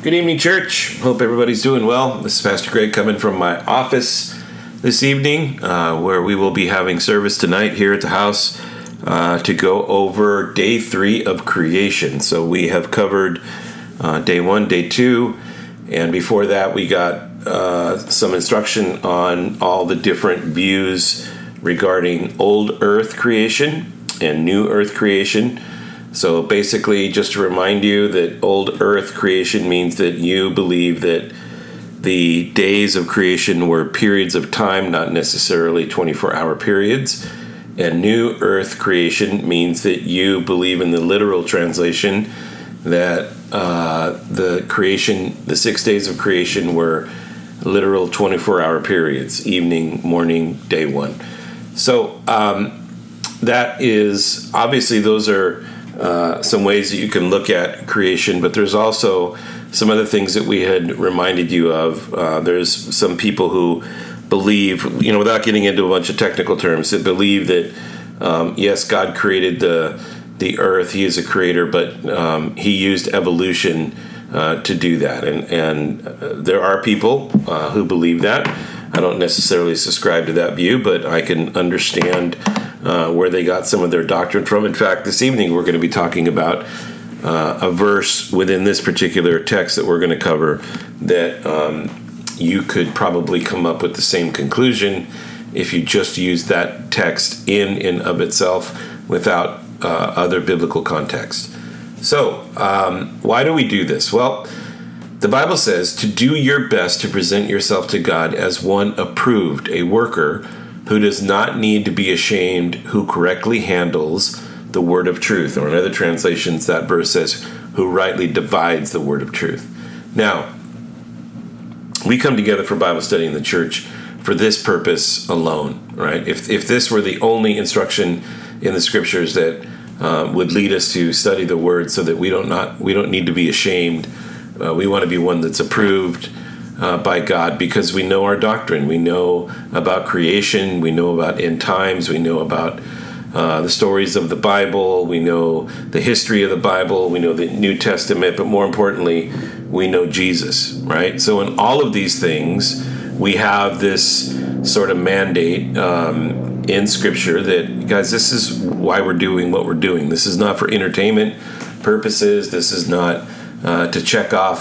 Good evening, church. Hope everybody's doing well. This is Pastor Greg coming from my office this evening, where we will be having service tonight here at the house to go over day 3 of creation. So we have covered day 1, day 2, and before that we got some instruction on all the different views regarding old earth creation and new earth creation. So basically, just to remind you that old earth creation means that you believe that the days of creation were periods of time, not necessarily 24-hour periods. And new earth creation means that you believe in the literal translation that the 6 days of creation were literal 24-hour periods, evening, morning, day 1. So that is, obviously those are some ways that you can look at creation, but there's also some other things that we had reminded you of. There's some people who believe, without getting into a bunch of technical terms, that believe that, yes, God created the earth, he is a creator, but he used evolution to do that. And there are people who believe that. I don't necessarily subscribe to that view, but I can understand where they got some of their doctrine from. In fact, this evening we're going to be talking about a verse within this particular text that we're going to cover that you could probably come up with the same conclusion if you just use that text in and of itself without other biblical context. So, why do we do this? Well, the Bible says to do your best to present yourself to God as one approved, a worker who does not need to be ashamed, who correctly handles the word of truth. Or in other translations, that verse says, who rightly divides the word of truth. Now, we come together for Bible study in the church for this purpose alone, right? If this were the only instruction in the scriptures that would lead us to study the word so that we don't need to be ashamed, we want to be one that's approved by God because we know our doctrine. We know about creation. We know about end times. We know about the stories of the Bible. We know the history of the Bible. We know the New Testament. But more importantly, we know Jesus, right? So in all of these things, we have this sort of mandate in Scripture that, guys, this is why we're doing what we're doing. This is not for entertainment purposes. This is not to check off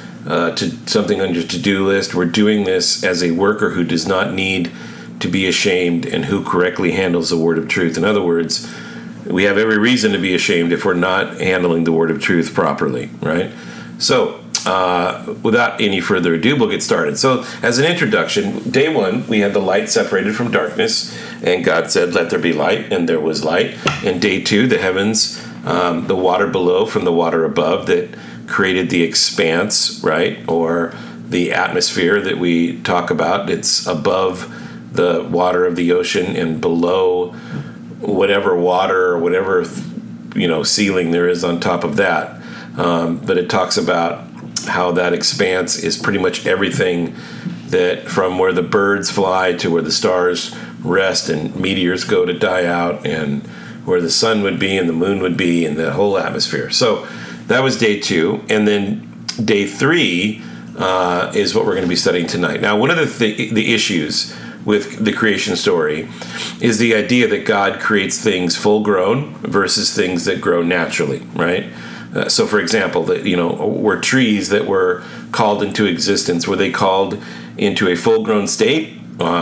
to something on your to-do list. We're doing this as a worker who does not need to be ashamed and who correctly handles the word of truth. In other words, we have every reason to be ashamed if we're not handling the word of truth properly, right? So, without any further ado, we'll get started. So, as an introduction, day 1, we had the light separated from darkness, and God said, let there be light, and there was light. And day 2, the heavens, the water below from the water above that created the expanse, right, or the atmosphere that we talk about. It's above the water of the ocean and below whatever water or whatever ceiling there is on top of that. But it talks about how that expanse is pretty much everything that from where the birds fly to where the stars rest and meteors go to die out and where the sun would be and the moon would be and the whole atmosphere. So that was day 2, and then day 3 is what we're going to be studying tonight. Now, one of the issues with the creation story is the idea that God creates things full-grown versus things that grow naturally, right? So, for example, were trees that were called into existence, were they called into a full-grown state?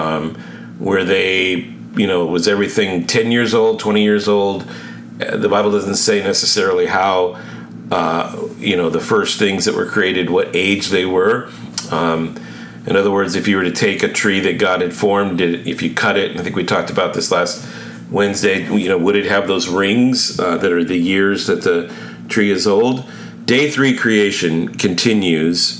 Were they, was everything 10 years old, 20 years old? The Bible doesn't say necessarily how the first things that were created, what age they were. In other words, if you were to take a tree that God had formed, if you cut it, and I think we talked about this last Wednesday, would it have those rings that are the years that the tree is old? Day 3 creation continues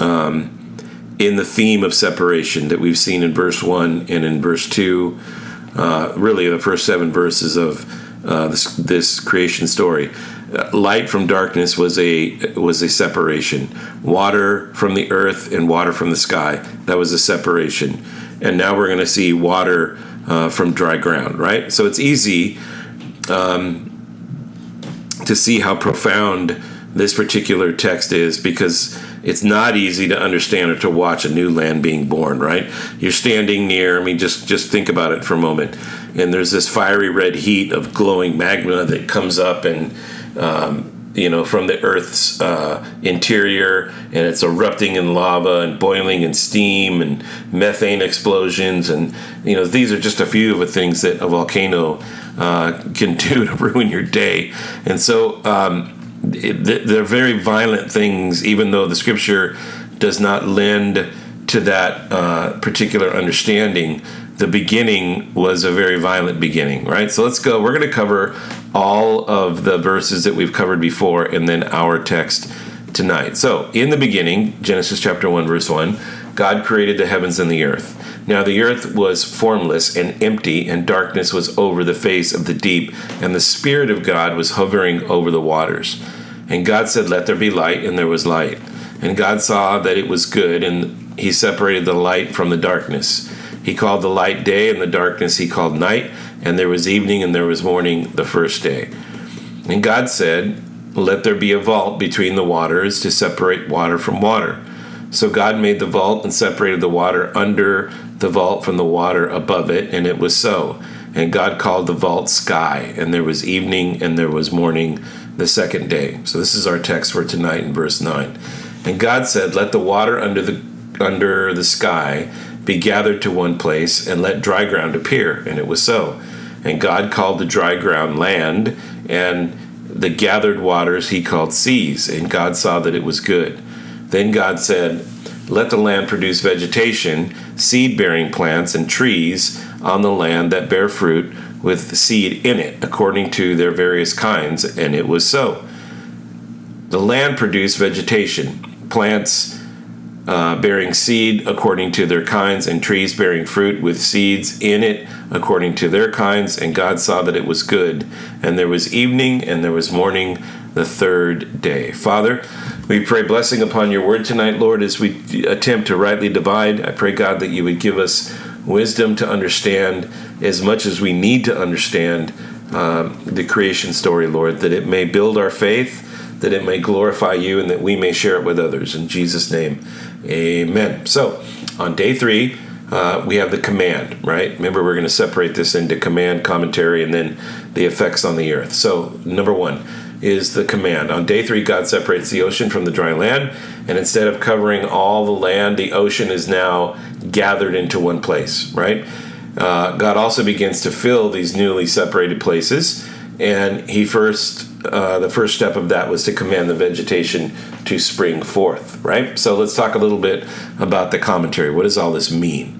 in the theme of separation that we've seen in verse 1 and in verse 2, really the first 7 verses of this creation story. Light from darkness was a separation. Water from the earth and water from the sky, that was a separation. And now we're going to see water from dry ground, right? So it's easy to see how profound this particular text is, because it's not easy to understand or to watch a new land being born, right? You're standing near, just think about it for a moment, and there's this fiery red heat of glowing magma that comes up and from the Earth's interior, and it's erupting in lava and boiling in steam and methane explosions, and these are just a few of the things that a volcano can do to ruin your day. And so they're very violent things, even though the Scripture does not lend to that particular understanding. The beginning was a very violent beginning, right? So let's go. We're going to cover all of the verses that we've covered before, and then our text tonight. So, in the beginning, Genesis chapter 1, verse 1, God created the heavens and the earth. Now the earth was formless and empty, and darkness was over the face of the deep, and the Spirit of God was hovering over the waters. And God said, "Let there be light," and there was light. And God saw that it was good, and he separated the light from the darkness. He called the light day, and the darkness he called night. And there was evening and there was morning the first day. And God said, "Let there be a vault between the waters to separate water from water." So God made the vault and separated the water under the vault from the water above it, and it was so. And God called the vault sky, and there was evening and there was morning the second day. So this is our text for tonight in verse 9. And God said, "Let the water under the sky be gathered to one place, and let dry ground appear." And it was so. And God called the dry ground land, and the gathered waters he called seas. And God saw that it was good. Then God said, "Let the land produce vegetation, seed-bearing plants and trees on the land that bear fruit with seed in it, according to their various kinds." And it was so. The land produced vegetation, plants bearing seed according to their kinds, and trees bearing fruit with seeds in it according to their kinds. And God saw that it was good. And there was evening and there was morning the third day. Father, we pray blessing upon your word tonight, Lord, as we attempt to rightly divide. I pray, God, that you would give us wisdom to understand as much as we need to understand the creation story, Lord, that it may build our faith, that it may glorify you, and that we may share it with others. In Jesus' name, amen. So, on day 3, we have the command, right? Remember, we're going to separate this into command, commentary, and then the effects on the earth. So, number 1 is the command. On day 3, God separates the ocean from the dry land, and instead of covering all the land, the ocean is now gathered into one place, right? God also begins to fill these newly separated places, and the first step of that was to command the vegetation to spring forth, right? So let's talk a little bit about the commentary. What does all this mean?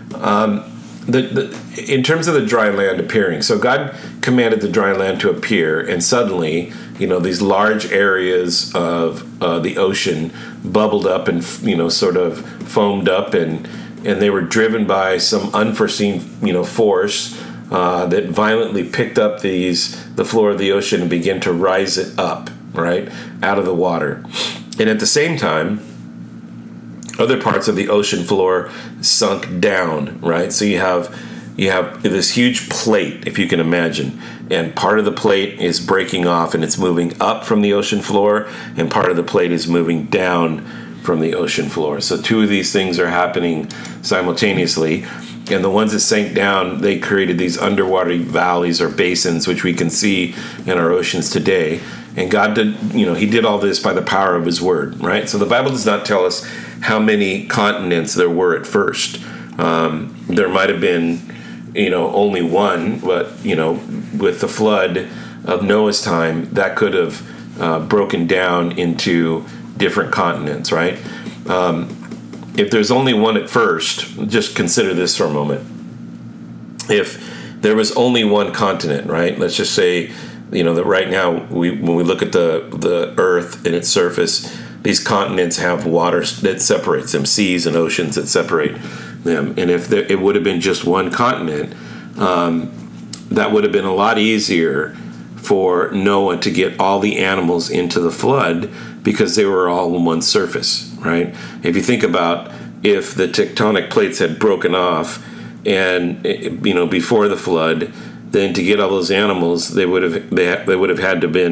In terms of the dry land appearing, so God commanded the dry land to appear, and suddenly, these large areas of the ocean bubbled up and, sort of foamed up, and they were driven by some unforeseen, force that violently picked up the floor of the ocean and began to rise it up, right, out of the water. And at the same time, other parts of the ocean floor sunk down, right? So you have this huge plate, if you can imagine, and part of the plate is breaking off and it's moving up from the ocean floor, and part of the plate is moving down from the ocean floor. So two of these things are happening simultaneously. And the ones that sank down, they created these underwater valleys or basins, which we can see in our oceans today. And God did, he did all this by the power of his word, right? So the Bible does not tell us how many continents there were at first. There might have been, only one, but, with the flood of Noah's time, that could have broken down into different continents, right? If there's only one at first, just consider this for a moment. If there was only one continent, right? Let's just say, that right now, when we look at the Earth and its surface, these continents have water that separates them, seas and oceans that separate them. And if it would have been just one continent, that would have been a lot easier for Noah to get all the animals into the flood because they were all on one surface, right? If you think about if the tectonic plates had broken off and, before the flood, then to get all those animals, they would have had to been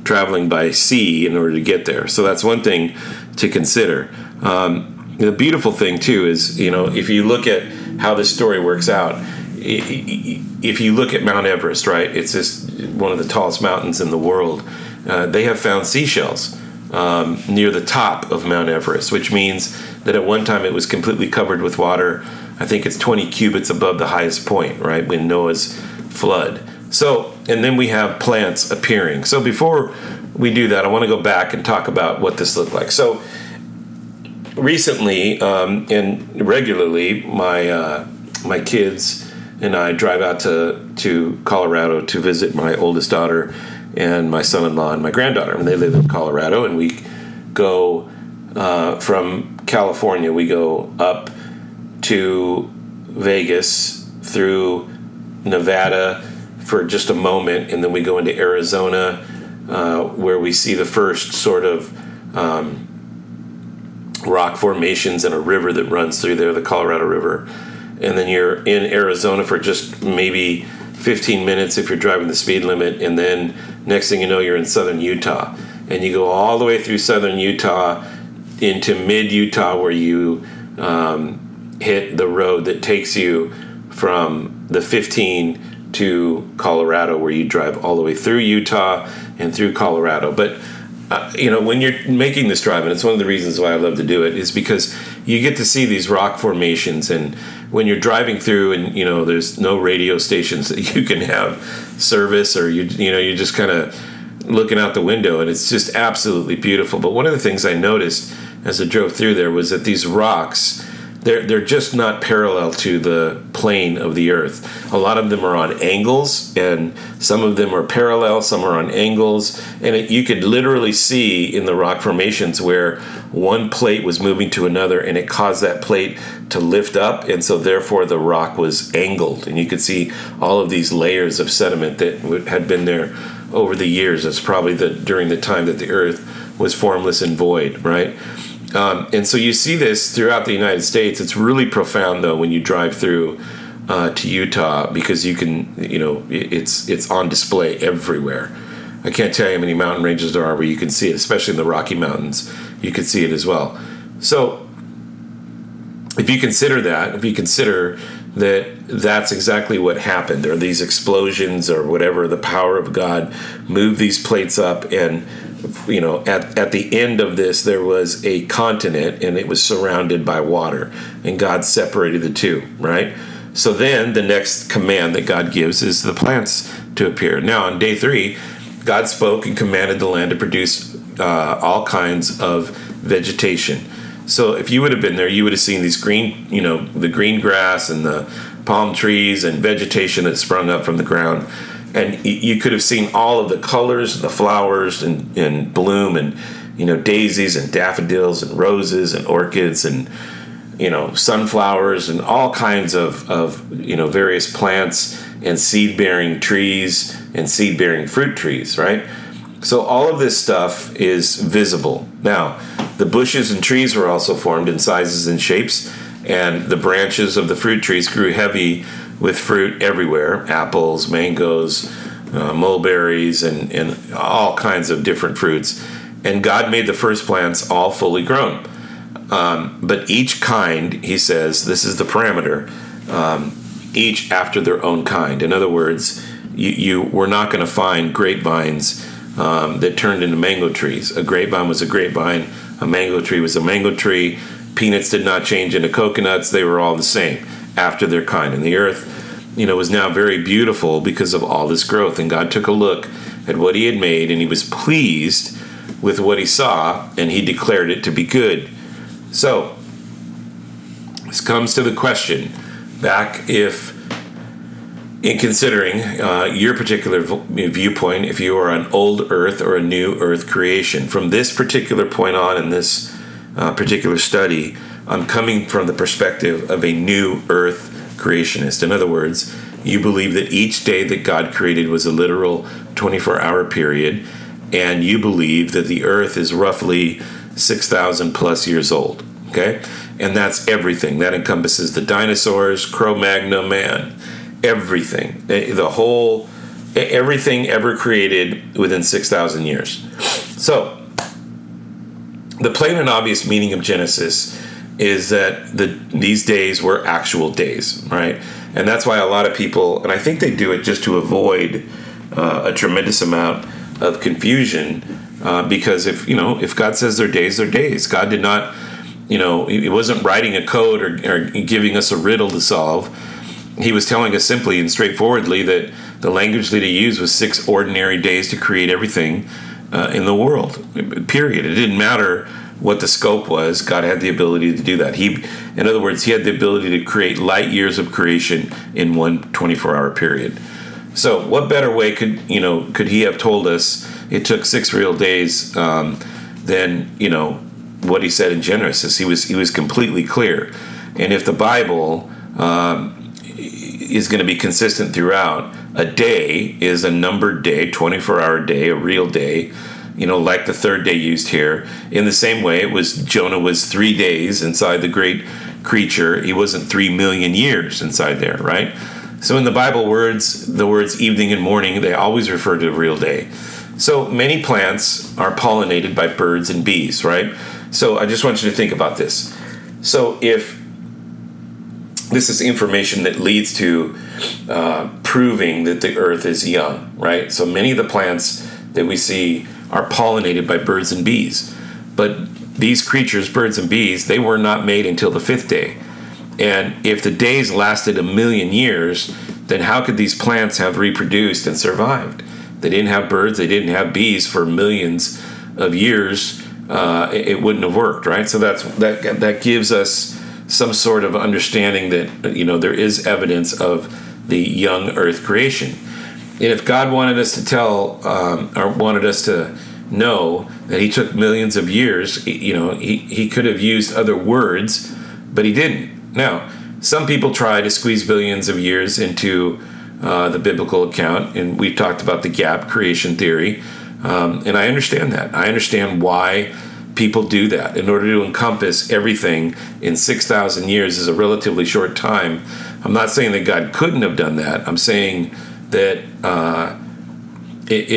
traveling by sea in order to get there. So that's one thing to consider. The beautiful thing too is, if you look at how this story works out, if you look at Mount Everest, right, it's just one of the tallest mountains in the world. They have found seashells near the top of Mount Everest, which means that at one time it was completely covered with water. I think it's 20 cubits above the highest point, right, when Noah's flood. So, and then we have plants appearing. So before we do that, I want to go back and talk about what this looked like. So recently and regularly, my kids and I drive out to Colorado to visit my oldest daughter and my son-in-law and my granddaughter. And they live in Colorado, and we go from California, we go up to Vegas through Nevada for just a moment, and then we go into Arizona, where we see the first sort of rock formations and a river that runs through there, the Colorado River. And then you're in Arizona for just maybe 15 minutes if you're driving the speed limit, and then next thing you know, you're in southern Utah. And you go all the way through southern Utah into mid-Utah, where you hit the road that takes you from the 15 to Colorado, where you drive all the way through Utah and through Colorado. But when you're making this drive, and it's one of the reasons why I love to do it, is because you get to see these rock formations. And when you're driving through, and there's no radio stations that you can have service, or you're just kind of looking out the window, and it's just absolutely beautiful. But one of the things I noticed as I drove through there was that these rocks, they're just not parallel to the plane of the earth. A lot of them are on angles, and some of them are parallel, some are on angles, and you could literally see in the rock formations where one plate was moving to another, and it caused that plate to lift up, and so therefore the rock was angled, and you could see all of these layers of sediment that had been there over the years. It's probably during the time that the earth was formless and void, right? And so you see this throughout the United States. It's really profound, though, when you drive through to Utah, because you can, it's on display everywhere. I can't tell you how many mountain ranges there are where you can see it, especially in the Rocky Mountains. You can see it as well. So if you consider that that's exactly what happened. There are these explosions or whatever, the power of God moved these plates up, and at the end of this, there was a continent, and it was surrounded by water, and God separated the two, right? So then the next command that God gives is the plants to appear. Now, on day 3, God spoke and commanded the land to produce all kinds of vegetation. So if you would have been there, you would have seen these green, the green grass and the palm trees and vegetation that sprung up from the ground. And you could have seen all of the colors, the flowers and bloom, and daisies and daffodils and roses and orchids and sunflowers and all kinds of various plants and seed-bearing trees and seed-bearing fruit trees, right? So all of this stuff is visible. Now, the bushes and trees were also formed in sizes and shapes, and the branches of the fruit trees grew heavy with fruit everywhere: apples, mangoes, mulberries, and all kinds of different fruits. And God made the first plants all fully grown. But each kind, he says, this is the parameter, each after their own kind. In other words, you were not going to find grapevines that turned into mango trees. A grapevine was a grapevine. A mango tree was a mango tree. Peanuts did not change into coconuts. They were all the same after their kind. And the earth, was now very beautiful because of all this growth. And God took a look at what he had made, and he was pleased with what he saw, and he declared it to be good. So, this comes to the question, back if, in considering your particular viewpoint, if you are an old earth or a new earth creation. From this particular point on in this particular study, I'm coming from the perspective of a new earth creationist. In other words, you believe that each day that God created was a literal 24-hour period, and you believe that the earth is roughly 6,000 plus years old, okay? And that's everything. That encompasses the dinosaurs, Cro-Magnon man, everything. The whole everything ever created within 6,000 years. So, the plain and obvious meaning of Genesis is that these days were actual days, right? And that's why a lot of people, and I think they do it just to avoid a tremendous amount of confusion, because if God says they're days, they're days. God did not, He wasn't writing a code or giving us a riddle to solve. He was telling us simply and straightforwardly that the language that He used was 6 ordinary days to create everything in the world, period. It didn't matter what the scope was. God had the ability to do that. In other words, He had the ability to create light years of creation in one 24-hour period. So what better way could He have told us it took 6 real days than what He said in Genesis? He was completely clear. And if the Bible is going to be consistent throughout, a day is a numbered day, 24-hour day, a real day, like the third day used here. In the same way, Jonah was 3 days inside the great creature. He wasn't 3 million years inside there, right? So in the Bible, the words evening and morning, they always refer to a real day. So many plants are pollinated by birds and bees, right? So I just want you to think about this. So if this is information that leads to proving that the earth is young, right? So many of the plants that we see are pollinated by birds and bees. But these creatures, birds and bees, they were not made until the 5th day. And if the days lasted 1 million years, then how could these plants have reproduced and survived? They didn't have birds, they didn't have bees for millions of years. It wouldn't have worked, right? So that gives us some sort of understanding that there is evidence of the young earth creation. And if God wanted us to tell or wanted us to know that He took millions of years, he could have used other words, but He didn't. Now, some people try to squeeze billions of years into the biblical account, and we've talked about the gap creation theory, and I understand that. I understand why people do that. In order to encompass everything in 6,000 years is a relatively short time. I'm not saying that God couldn't have done that. I'm saying that it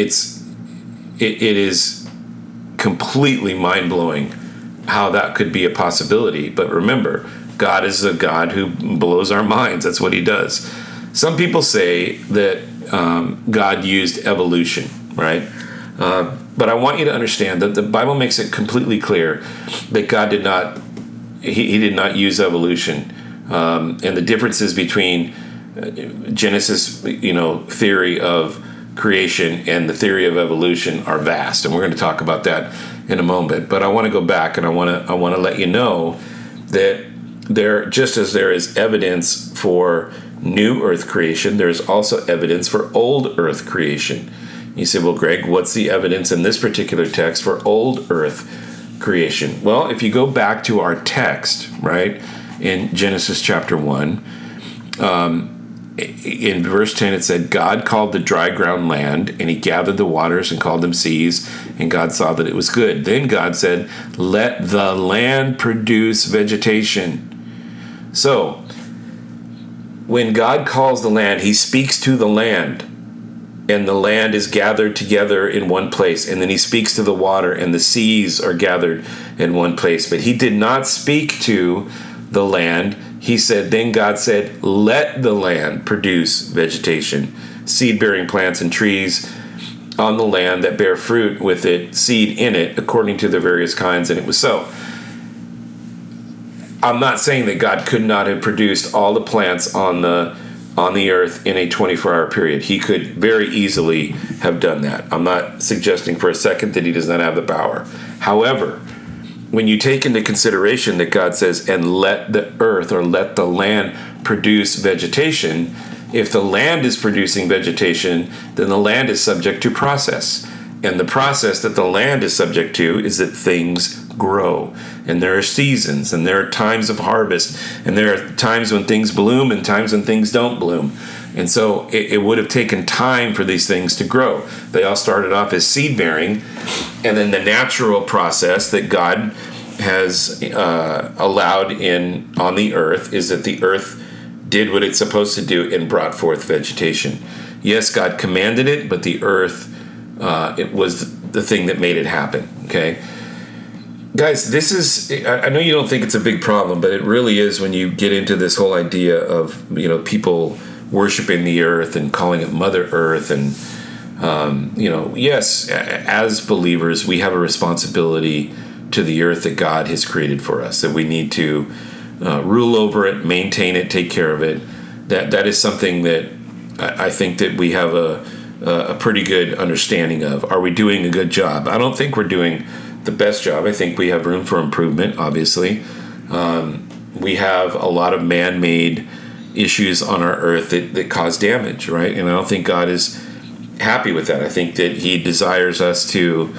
is completely mind-blowing how that could be a possibility. But remember, God is a God who blows our minds. That's what He does. Some people say that God used evolution, right? But I want you to understand that the Bible makes it completely clear that God did not, He did not use evolution. And the differences between Genesis, theory of creation and the theory of evolution are vast, and we're going to talk about that in a moment. But I want to go back, and I want to let you know that just as there is evidence for new earth creation, there's also evidence for old earth creation. You say, well, Greg, what's the evidence in this particular text for old earth creation? Well, if you go back to our text, right, in Genesis chapter 1, in verse 10 it said, God called the dry ground land, and He gathered the waters and called them seas, and God saw that it was good. Then God said, let the land produce vegetation. So, when God calls the land, He speaks to the land, and the land is gathered together in one place. And then He speaks to the water, and the seas are gathered in one place. But He did not speak to the land. He said, then God said, let the land produce vegetation, seed-bearing plants and trees on the land that bear fruit with it, seed in it, according to the various kinds, and it was so. I'm not saying that God could not have produced all the plants on the earth in a 24-hour period. He could very easily have done that. I'm not suggesting for a second that He does not have the power. However, when you take into consideration that God says, and let the earth or let the land produce vegetation, if the land is producing vegetation, then the land is subject to process. And the process that the land is subject to is that things grow. And there are seasons, and there are times of harvest, and there are times when things bloom and times when things don't bloom. And so it would have taken time for these things to grow. They all started off as seed-bearing, and then the natural process that God has allowed on the earth is that the earth did what it's supposed to do and brought forth vegetation. Yes, God commanded it, but the earth, it was the thing that made it happen, okay? Guys, this is, I know you don't think it's a big problem, but it really is when you get into this whole idea of, people worshiping the earth and calling it Mother Earth. And, yes, as believers, we have a responsibility to the earth that God has created for us, that we need to rule over it, maintain it, take care of it. That is something that I think that we have a pretty good understanding of. Are we doing a good job? I don't think we're doing the best job. I think we have room for improvement, obviously. We have a lot of man-made issues on our earth that cause damage, right? And I don't think God is happy with that. I think that he desires us to,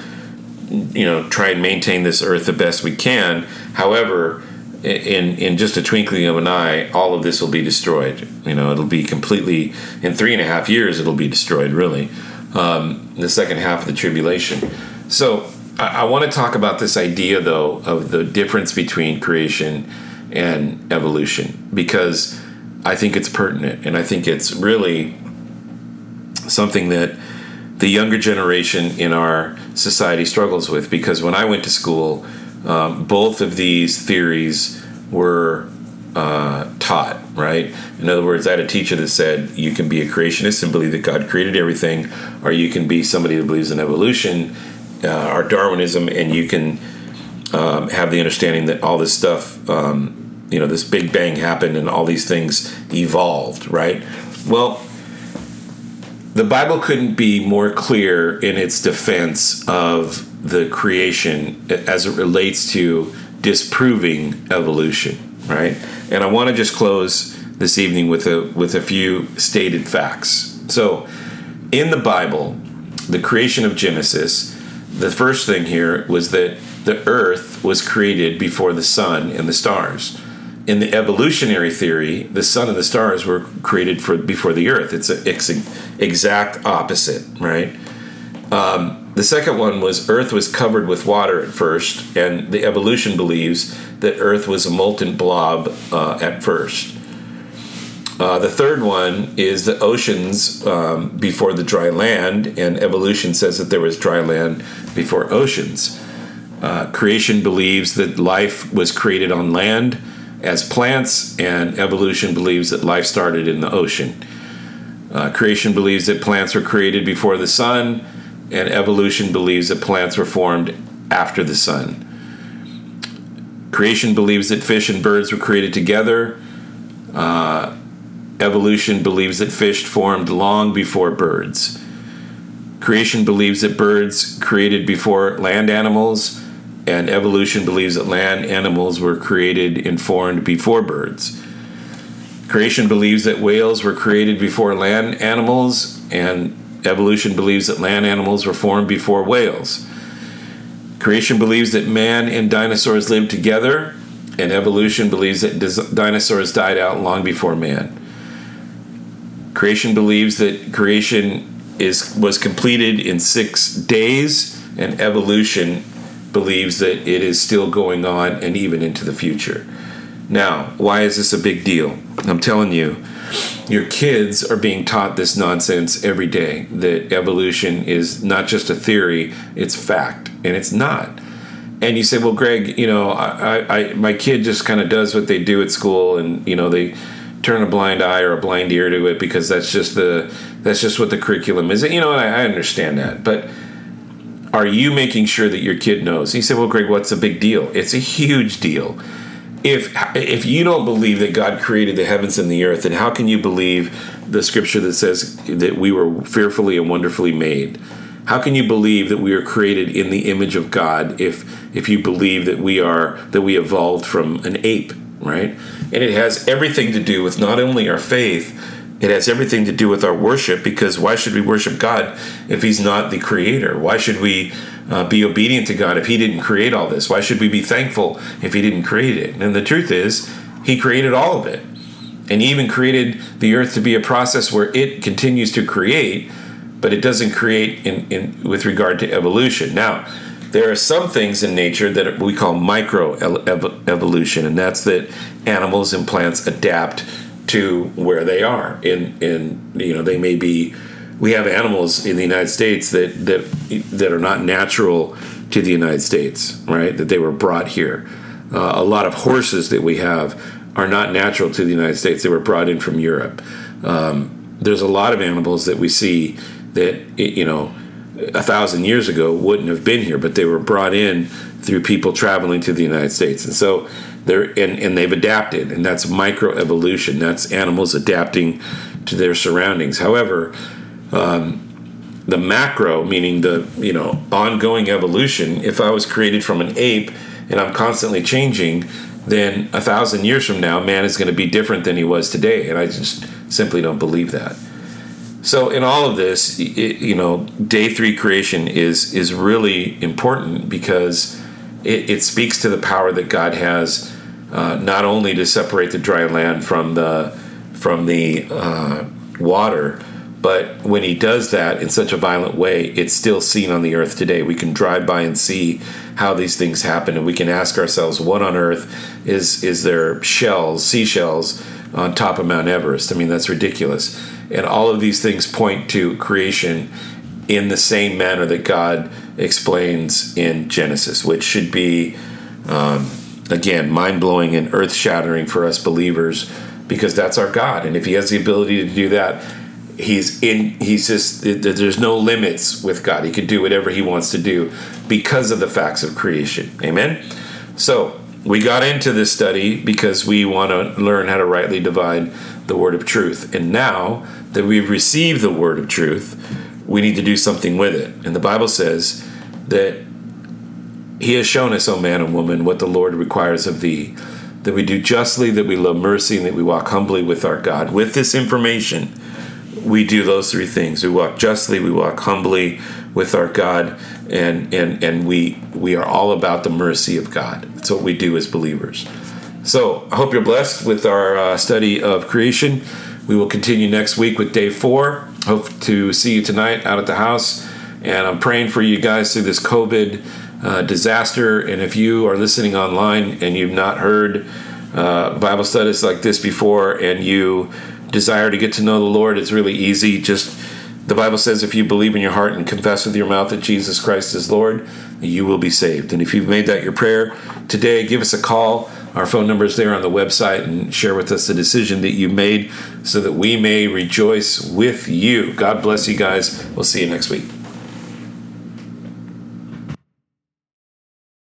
try and maintain this earth the best we can. However, in just a twinkling of an eye, all of this will be destroyed. It'll be completely, in 3.5 years, it'll be destroyed, really. The second half of the tribulation. So I want to talk about this idea, though, of the difference between creation and evolution, because I think it's pertinent, and I think it's really something that the younger generation in our society struggles with. Because when I went to school, both of these theories were taught, right? In other words, I had a teacher that said you can be a creationist and believe that God created everything, or you can be somebody who believes in evolution or Darwinism, and you can have the understanding that all this stuff, this Big Bang happened and all these things evolved, right? Well, the Bible couldn't be more clear in its defense of the creation as it relates to disproving evolution, right? And I want to just close this evening with a few stated facts. So, in the Bible, the creation of Genesis, the first thing here was that the earth was created before the sun and the stars. In the evolutionary theory, the sun and the stars were created before the earth. It's an exact opposite, right? The second one was earth was covered with water at first, and the evolution believes that earth was a molten blob at first. The third one is the oceans before the dry land, and evolution says that there was dry land before oceans. Creation believes that life was created on land as plants, and evolution believes that life started in the ocean. Creation believes that plants were created before the sun, and evolution believes that plants were formed after the sun. Creation believes that fish and birds were created together. Evolution believes that fish formed long before birds. Creation believes that birds created before land animals, and evolution believes that land animals were created and formed before birds. Creation believes that whales were created before land animals, and evolution believes that land animals were formed before whales. Creation believes that man and dinosaurs lived together, and evolution believes that dinosaurs died out long before man. Creation believes that creation was completed in 6 days, and evolution believes that it is still going on and even into the future. Now, why is this a big deal? I'm telling you, your kids are being taught this nonsense every day, that evolution is not just a theory, it's fact, and it's not. And you say, well, Greg, my kid just kind of does what they do at school, and they turn a blind eye or a blind ear to it because that's just what the curriculum is. I understand that, but are you making sure that your kid knows? He said, well, Greg, what's the big deal? It's a huge deal. If you don't believe that God created the heavens and the earth, then how can you believe the scripture that says that we were fearfully and wonderfully made? How can you believe that we are created in the image of God if you believe that we evolved from an ape, right? And it has everything to do with not only our faith, it has everything to do with our worship, because why should we worship God if he's not the creator? Why should we be obedient to God if he didn't create all this? Why should we be thankful if he didn't create it? And the truth is, he created all of it. And he even created the earth to be a process where it continues to create, but it doesn't create in with regard to evolution. Now, there are some things in nature that we call microevolution, and that's that animals and plants adapt to where they are. And they may be. We have animals in the United States that are not natural to the United States, right? That they were brought here. A lot of horses that we have are not natural to the United States. They were brought in from Europe. There's a lot of animals that we see that 1,000 years ago wouldn't have been here, but they were brought in through people traveling to the United States, and so they've adapted, and that's microevolution. That's animals adapting to their surroundings. However, the macro, meaning the ongoing evolution, if I was created from an ape and I'm constantly changing, then 1,000 years from now, man is going to be different than he was today, and I just simply don't believe that. So in all of this, day 3 creation is really important because it speaks to the power that God has, not only to separate the dry land from the water, but when he does that in such a violent way, it's still seen on the earth today. We can drive by and see how these things happen, and we can ask ourselves, what on earth is there seashells on top of Mount Everest? I mean, that's ridiculous. And all of these things point to creation in the same manner that God explains in Genesis, which should be, again, mind-blowing and earth-shattering for us believers, because that's our God. And if he has the ability to do that, there's no limits with God. He can do whatever he wants to do because of the facts of creation. Amen? So we got into this study because we want to learn how to rightly divide the word of truth. And now that we've received the word of truth, we need to do something with it. And the Bible says that he has shown us, O man and woman, what the Lord requires of thee, that we do justly, that we love mercy, and that we walk humbly with our God. With this information, we do those 3 things. We walk justly, we walk humbly with our God, and we are all about the mercy of God. That's what we do as believers. So I hope you're blessed with our study of creation. We will continue next week with day 4. Hope to see you tonight out at the house. And I'm praying for you guys through this COVID disaster. And if you are listening online and you've not heard Bible studies like this before, and you desire to get to know the Lord, it's really easy. The Bible says if you believe in your heart and confess with your mouth that Jesus Christ is Lord, you will be saved. And if you've made that your prayer today, give us a call. Our phone number is there on the website, and share with us the decision that you made so that we may rejoice with you. God bless you guys. We'll see you next week.